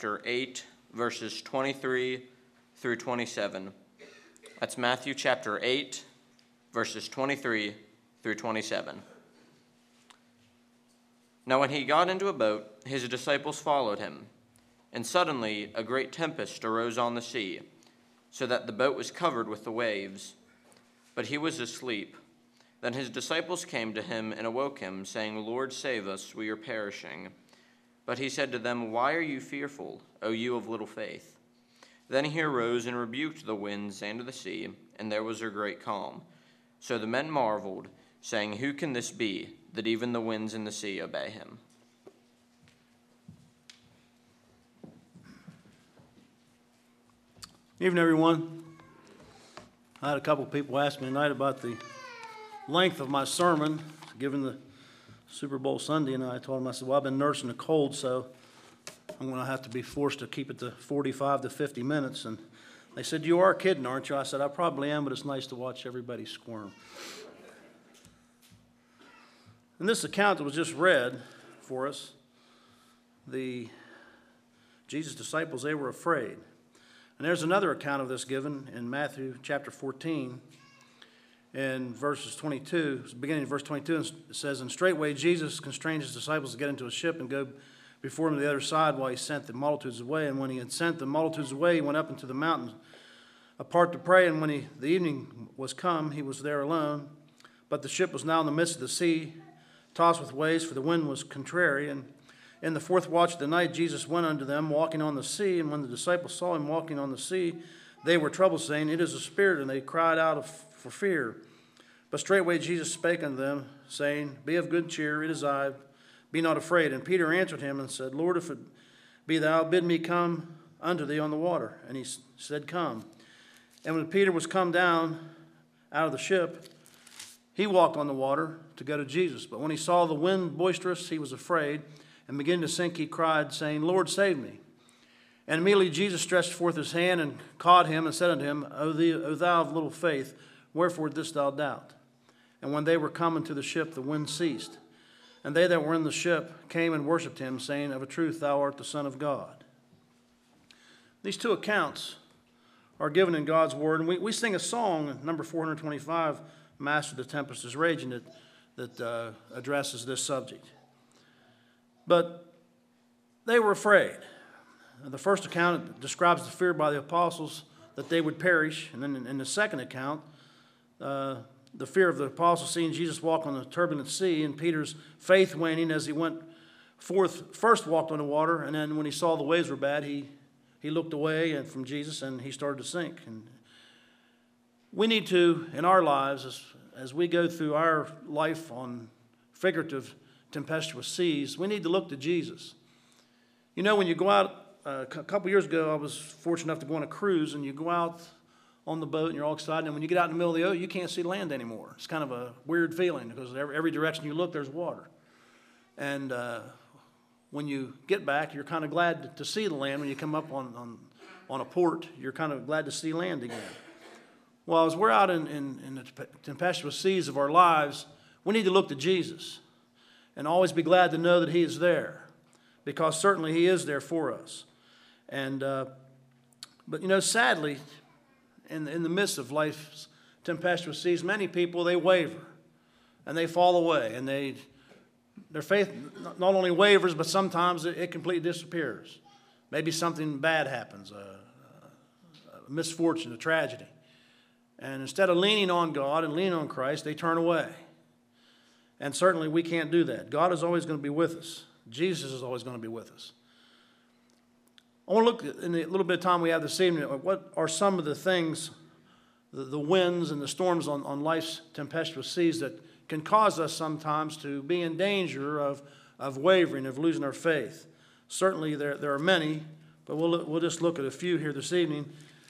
chapter 8, verses 23 through 27. That's Matthew chapter 8, verses 23 through 27. Now when he got into a boat, his disciples followed him. And suddenly a great tempest arose on the sea, so that the boat was covered with the waves. But he was asleep. Then his disciples came to him and awoke him, saying, Lord, save us, we are perishing. But he said to them, Why are you fearful, O you of little faith? Then he arose and rebuked the winds and the sea, and there was a great calm. So the men marveled, saying, Who can this be, that even the winds and the sea obey him? Evening, everyone. I had a couple people ask me tonight about the length of my sermon, given the Super Bowl Sunday, and I told them, I said, well, I've been nursing a cold, so I'm going to have to be forced to keep it to 45 to 50 minutes. And they said, you are kidding, aren't you? I said, I probably am, but it's nice to watch everybody squirm. In this account that was just read for us, Jesus' disciples, they were afraid. And there's another account of this given in Matthew chapter 14 in verses 22, beginning in verse 22, it says, And straightway Jesus constrained his disciples to get into a ship and go before him to the other side while he sent the multitudes away. And when he had sent the multitudes away, he went up into the mountains apart to pray. And when the evening was come, he was there alone. But the ship was now in the midst of the sea, tossed with waves, for the wind was contrary. And in the fourth watch of the night, Jesus went unto them, walking on the sea. And when the disciples saw him walking on the sea, they were troubled, saying, It is a spirit. And they cried out for fear. But straightway Jesus spake unto them, saying, Be of good cheer, it is I, be not afraid. And Peter answered him and said, Lord, if it be thou, bid me come unto thee on the water. And he said, Come. And when Peter was come down out of the ship, he walked on the water to go to Jesus. But when he saw the wind boisterous, he was afraid, and beginning to sink, he cried, saying, Lord, save me. And immediately Jesus stretched forth his hand and caught him and said unto him, O thou of little faith, wherefore didst thou doubt? And when they were come into the ship, the wind ceased. And they that were in the ship came and worshipped him, saying, Of a truth thou art the Son of God. These two accounts are given in God's Word. And we sing a song, number 425, Master, the Tempest is Raging, that addresses this subject. But they were afraid. The first account describes the fear by the apostles that they would perish. And then in the second account, the fear of the apostles seeing Jesus walk on the turbulent sea, and Peter's faith waning as he went forth, first walked on the water, and then when he saw the waves were bad, he looked away from Jesus and he started to sink. And we need to, in our lives, as we go through our life on figurative tempestuous seas, we need to look to Jesus. You know, when you go out, a couple years ago, I was fortunate enough to go on a cruise, and you go out on the boat and you're all excited, and when you get out in the middle of the ocean, you can't see land anymore. It's kind of a weird feeling because every direction you look, there's water. And when you get back, you're kind of glad to see the land. When you come up on a port, you're kind of glad to see land again. Well, as we're out in the tempestuous seas of our lives, we need to look to Jesus and always be glad to know that he is there, because certainly he is there for us. And but you know, sadly, in the midst of life's tempestuous seas, many people, they waver and they fall away, and their faith not only wavers, but sometimes it completely disappears. Maybe something bad happens, a misfortune, a tragedy. And instead of leaning on God and leaning on Christ, they turn away. And certainly we can't do that. God is always going to be with us. Jesus is always going to be with us. I want to look in the little bit of time we have this evening at what are some of the things, the winds and the storms on life's tempestuous seas that can cause us sometimes to be in danger of wavering, of losing our faith. Certainly there are many, but we'll just look at a few here this evening.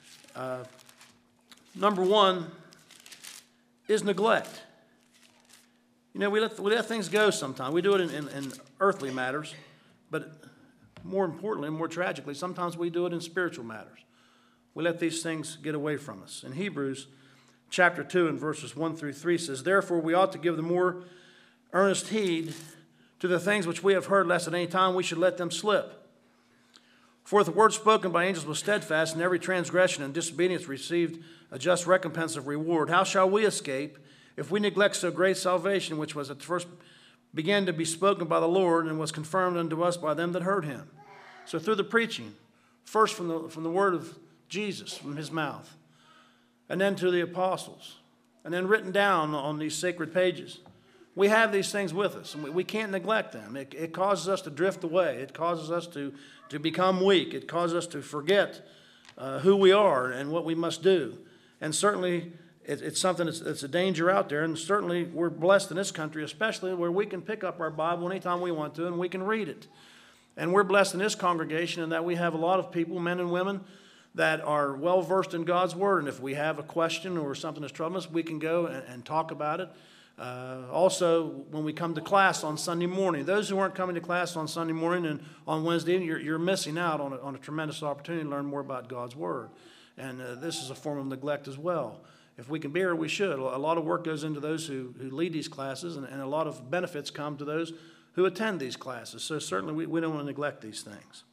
Number one is neglect. You know, we let things go sometimes. We do it in earthly matters, but more importantly, more tragically, sometimes we do it in spiritual matters. We let these things get away from us. In Hebrews chapter 2 and verses 1 through 3 says, Therefore we ought to give the more earnest heed to the things which we have heard, lest at any time we should let them slip. For if the word spoken by angels was steadfast, and every transgression and disobedience received a just recompense of reward, how shall we escape if we neglect so great salvation, which was at first began to be spoken by the Lord, and was confirmed unto us by them that heard him? So through the preaching, first from the word of Jesus, from his mouth, and then to the apostles, and then written down on these sacred pages, we have these things with us, and we can't neglect them. It causes us to drift away. It causes us to become weak. It causes us to forget who we are and what we must do. And certainly, it's something that's a danger out there. And certainly, we're blessed in this country, especially where we can pick up our Bible anytime we want to, and we can read it. And we're blessed in this congregation in that we have a lot of people, men and women, that are well versed in God's Word. And if we have a question or something that's troubling us, we can go and talk about it. Also, when we come to class on Sunday morning, those who aren't coming to class on Sunday morning and on Wednesday, you're missing out on a tremendous opportunity to learn more about God's Word. And this is a form of neglect as well. If we can be here, we should. A lot of work goes into those who lead these classes, and a lot of benefits come to those who attend these classes. So certainly we don't want to neglect these things.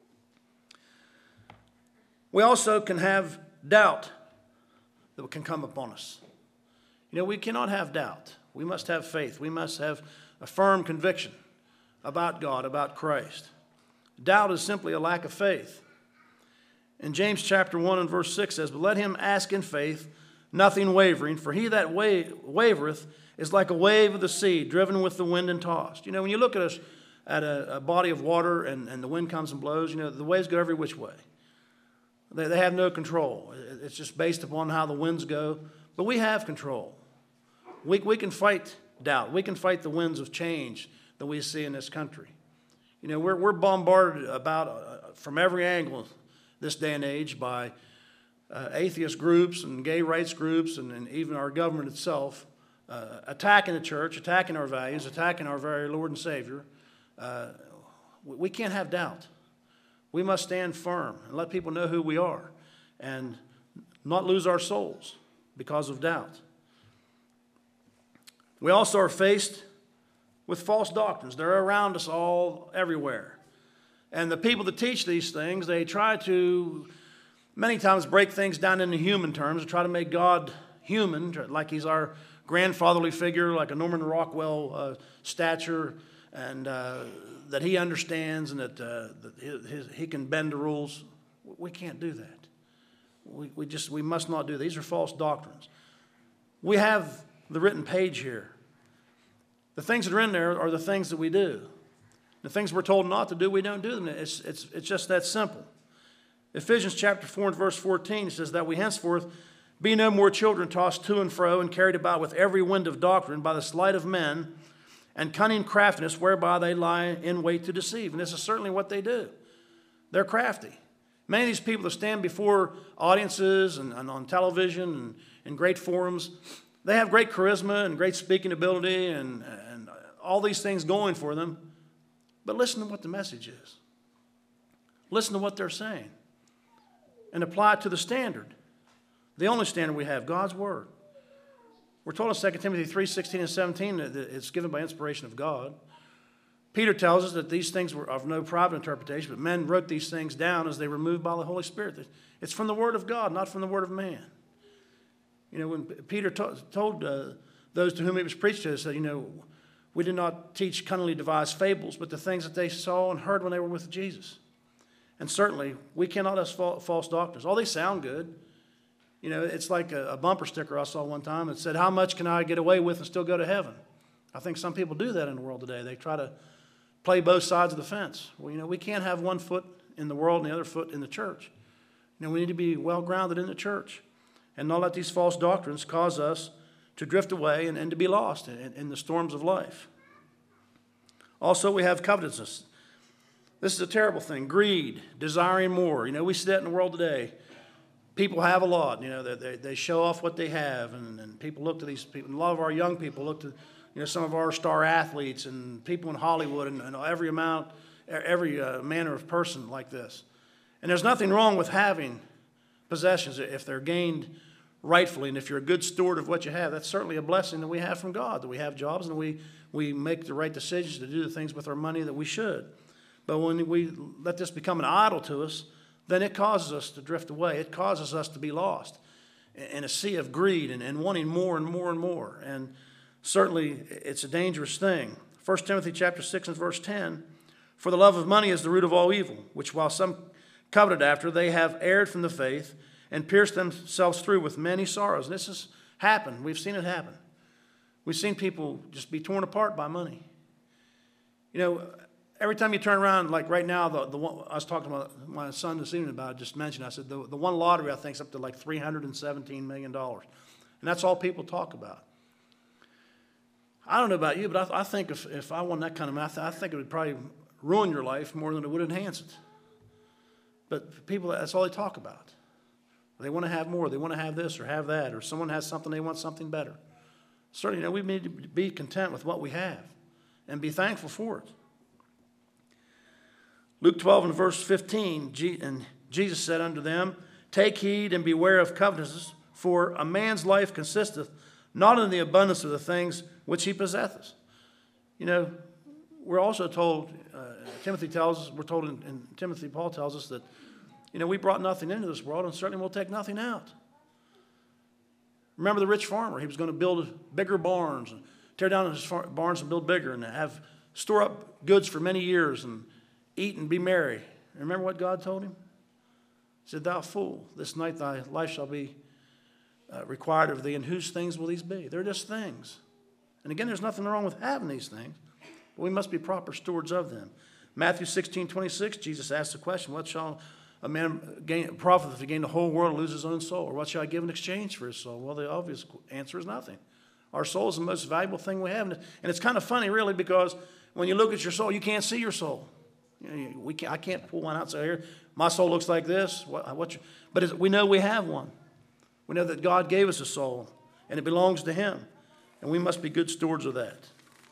We also can have doubt that can come upon us. You know, we cannot have doubt. We must have faith. We must have a firm conviction about God, about Christ. Doubt is simply a lack of faith. In James chapter 1 and verse 6 says, "But let him ask in faith, nothing wavering, for he that wavereth is like a wave of the sea, driven with the wind and tossed." You know, when you look at a body of water and the wind comes and blows, you know, the waves go every which way. They have no control. It's just based upon how the winds go. But we have control. We can fight doubt. We can fight the winds of change that we see in this country. You know, we're bombarded about from every angle this day and age by atheist groups and gay rights groups and even our government itself attacking the church, attacking our values, attacking our very Lord and Savior. We can't have doubt. We must stand firm and let people know who we are and not lose our souls because of doubt. We also are faced with false doctrines. They're around us all, everywhere. And the people that teach these things, they try to many times break things down into human terms and try to make God human, like he's our grandfatherly figure, like a Norman Rockwell stature, and that he understands and that he can bend the rules. We can't do that. We must not do that. These are false doctrines. We have the written page here. The things that are in there are the things that we do. The things we're told not to do, we don't do them. It's just that simple. Ephesians chapter 4 and verse 14 says that we henceforth be no more children tossed to and fro and carried about with every wind of doctrine by the sleight of men and cunning craftiness whereby they lie in wait to deceive. And this is certainly what they do. They're crafty. Many of these people that stand before audiences and on television and great forums, they have great charisma and great speaking ability and all these things going for them. But listen to what the message is. Listen to what they're saying. And apply it to the standard. The only standard we have, God's Word. We're told in 2 Timothy 3:16 and 17 that it's given by inspiration of God. Peter tells us that these things were of no private interpretation, but men wrote these things down as they were moved by the Holy Spirit. It's from the Word of God, not from the Word of man. You know, when Peter told those to whom it was preached to, he said, you know, we did not teach cunningly devised fables, but the things that they saw and heard when they were with Jesus. And certainly, we cannot have false doctrines. Oh, they sound good. You know, it's like a bumper sticker I saw one time that said, "How much can I get away with and still go to heaven?" I think some people do that in the world today. They try to play both sides of the fence. Well, you know, we can't have one foot in the world and the other foot in the church. You know, we need to be well grounded in the church and not let these false doctrines cause us to drift away and to be lost in the storms of life. Also, we have covetousness. This is a terrible thing. Greed, desiring more. You know, we see that in the world today. People have a lot. You know, they show off what they have, and people look to these people. And a lot of our young people look to, you know, some of our star athletes and people in Hollywood and every manner of person like this. And there's nothing wrong with having possessions if they're gained rightfully, and if you're a good steward of what you have. That's certainly a blessing that we have from God, that we have jobs and we make the right decisions to do the things with our money that we should. But when we let this become an idol to us, then it causes us to drift away. It causes us to be lost in a sea of greed and wanting more and more and more. And certainly it's a dangerous thing. 1 Timothy chapter 6 and verse 10, for the love of money is the root of all evil, which while some coveted after, they have erred from the faith and pierced themselves through with many sorrows. And this has happened. We've seen it happen. We've seen people just be torn apart by money. You know, every time you turn around, like right now, the one, I was talking to my son this evening about it, just mentioned, I said, the one lottery I think is up to like $317 million. And that's all people talk about. I don't know about you, but I think if I won that kind of math, I think it would probably ruin your life more than it would enhance it. But people, that's all they talk about. They want to have more. They want to have this or have that, or someone has something, they want something better. Certainly, you know, we need to be content with what we have and be thankful for it. Luke 12 and verse 15, and Jesus said unto them, take heed and beware of covetousness, for a man's life consisteth not in the abundance of the things which he possesseth. You know, we're also told, Timothy tells us, we're told in Timothy, Paul tells us that, you know, we brought nothing into this world and certainly we'll take nothing out. Remember the rich farmer. He was going to build bigger barns and tear down his barns and build bigger and store up goods for many years and eat and be merry. And remember what God told him? He said, thou fool, this night thy life shall be required of thee, and whose things will these be? They're just things. And again, there's nothing wrong with having these things, but we must be proper stewards of them. Matthew 16:26, Jesus asked the question, what shall a man profit if he gain the whole world and lose his own soul? Or what shall I give in exchange for his soul? Well, the obvious answer is nothing. Our soul is the most valuable thing we have. And it's kind of funny, really, because when you look at your soul, you can't see your soul. You know, I can't pull one out and say, here, my soul looks like this. But we know we have one. We know that God gave us a soul, and it belongs to Him. And we must be good stewards of that.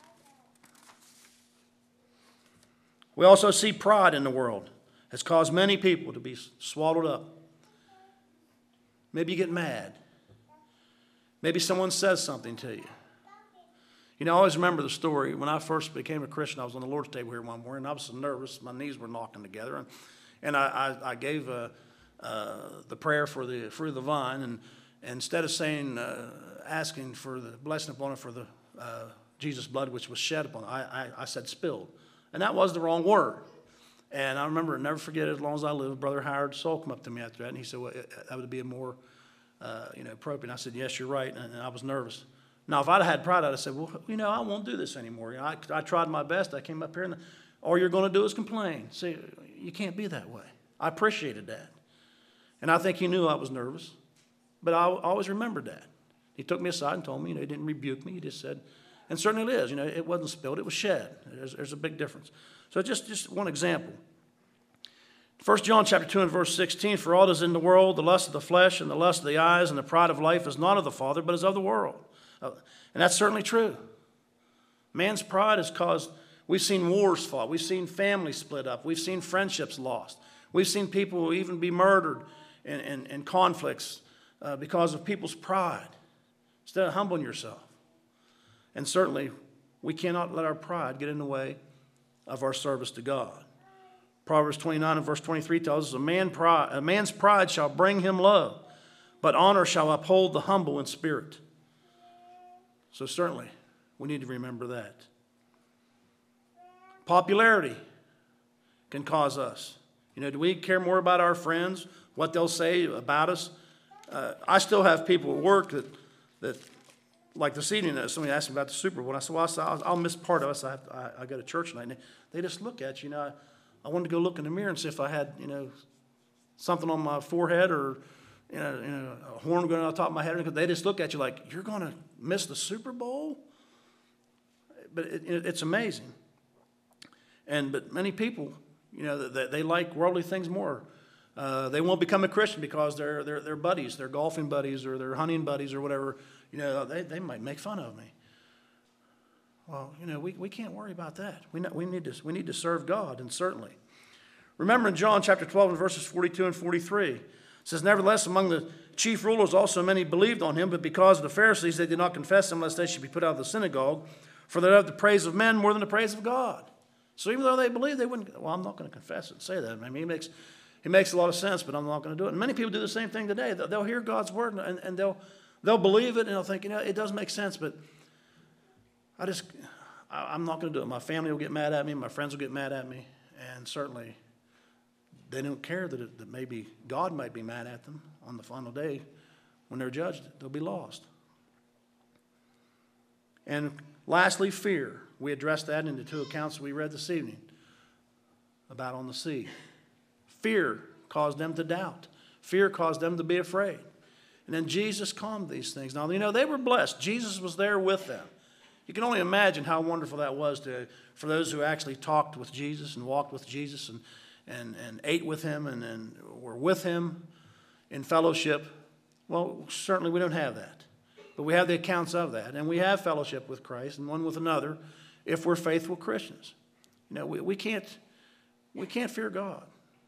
We also see pride in the world has caused many people to be swallowed up. Maybe you get mad. Maybe someone says something to you. You know, I always remember the story. When I first became a Christian, I was on the Lord's table here one morning. I was so nervous. My knees were knocking together. And I gave the prayer for the fruit of the vine. And instead of saying, asking for the blessing upon it for the Jesus' blood which was shed upon it, I said spilled. And that was the wrong word. And I remember, never forget it as long as I live, Brother Howard Soul come up to me after that, and he said, well, that would be a more, appropriate. And I said, yes, you're right, and I was nervous. Now, if I'd had pride, I'd have said, well, I won't do this anymore. I tried my best. I came up here, and all you're going to do is complain. See, you can't be that way. I appreciated that. And I think he knew I was nervous, but I always remembered that. He took me aside and told me, he didn't rebuke me. He just said, and certainly it is, it wasn't spilled, it was shed. There's a big difference. So just one example. 1 John chapter 2 and verse 16, for all that is in the world, the lust of the flesh and the lust of the eyes and the pride of life is not of the Father, but is of the world. And that's certainly true. Man's pride has caused, we've seen wars fought, we've seen families split up, we've seen friendships lost, we've seen people even be murdered in conflicts because of people's pride, instead of humbling yourself. And certainly, we cannot let our pride get in the way of our service to God. Proverbs 29 and verse 23 tells us, a man's pride shall bring him low, but honor shall uphold the humble in spirit. So certainly, we need to remember that. Popularity can cause us. Do we care more about our friends, what they'll say about us? I still have people at work that like this evening, somebody asked me about the Super Bowl. And I said, well, I'll miss part of it. So I go to church tonight. And they just look at you. I wanted to go look in the mirror and see if I had, something on my forehead or, a horn going on the top of my head. They just look at you like, you're going to miss the Super Bowl? But it's amazing. But many people, they like worldly things more. They won't become a Christian because they're buddies, they're golfing buddies or they're hunting buddies or whatever. They might make fun of me. Well, we can't worry about that. We need to serve God, and certainly. Remember in John chapter 12 and verses 42 and 43, it says, nevertheless, among the chief rulers also many believed on him, but because of the Pharisees they did not confess him, lest they should be put out of the synagogue, for they loved the praise of men more than the praise of God. So even though they believe, they wouldn't, well, I'm not going to confess it and say that. I mean, it makes a lot of sense, but I'm not going to do it. And many people do the same thing today. They'll hear God's word and they'll believe it and they'll think, it does make sense, but I'm not going to do it. My family will get mad at me. My friends will get mad at me. And certainly they don't care that maybe God might be mad at them on the final day when they're judged. They'll be lost. And lastly, fear. We addressed that in the two accounts we read this evening about on the sea. Fear caused them to doubt. Fear caused them to be afraid. And then Jesus calmed these things. Now, they were blessed. Jesus was there with them. You can only imagine how wonderful that was for those who actually talked with Jesus and walked with Jesus and ate with him and were with him in fellowship. Well, certainly we don't have that. But we have the accounts of that. And we have fellowship with Christ and one with another if we're faithful Christians. We can't fear God.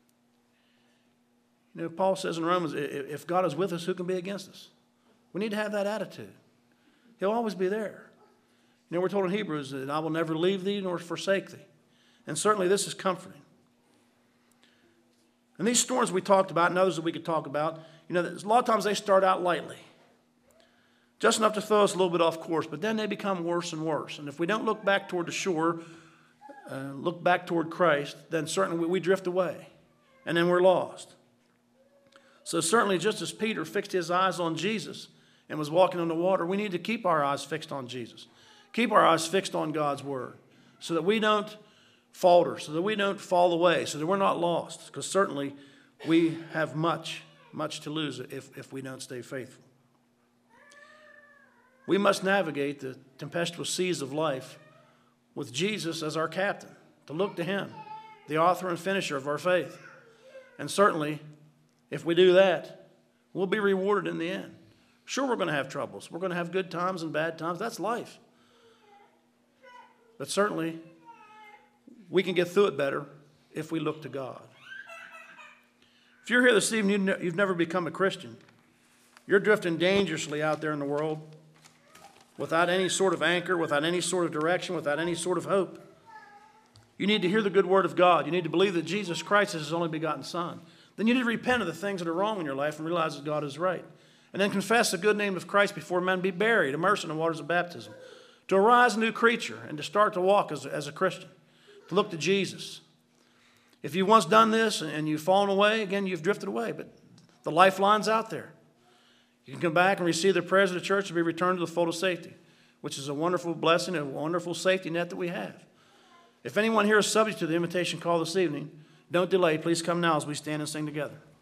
Paul says in Romans, if God is with us, who can be against us? We need to have that attitude. He'll always be there. We're told in Hebrews that I will never leave thee nor forsake thee. And certainly this is comforting. And these storms we talked about and others that we could talk about, a lot of times they start out lightly. Just enough to throw us a little bit off course, but then they become worse and worse. And if we don't look back toward the shore, look back toward Christ, then certainly we drift away. And then we're lost. So certainly just as Peter fixed his eyes on Jesus and was walking on the water, we need to keep our eyes fixed on Jesus. Keep our eyes fixed on God's word so that we don't falter, so that we don't fall away, so that we're not lost. Because certainly we have much to lose if we don't stay faithful. We must navigate the tempestuous seas of life with Jesus as our captain, to look to him, the author and finisher of our faith. And certainly, if we do that, we'll be rewarded in the end. Sure, we're going to have troubles. We're going to have good times and bad times. That's life. But certainly, we can get through it better if we look to God. If you're here this evening, you've never become a Christian. You're drifting dangerously out there in the world without any sort of anchor, without any sort of direction, without any sort of hope. You need to hear the good word of God. You need to believe that Jesus Christ is his only begotten Son. Then you need to repent of the things that are wrong in your life and realize that God is right. And then confess the good name of Christ before men, be buried, immersed in the waters of baptism. To arise a new creature and to start to walk as a Christian. To look to Jesus. If you've once done this and you've fallen away, again, you've drifted away. But the lifeline's out there. You can come back and receive the prayers of the church to be returned to the fold of safety, which is a wonderful blessing, a wonderful safety net that we have. If anyone here is subject to the invitation call this evening, don't delay. Please come now as we stand and sing together.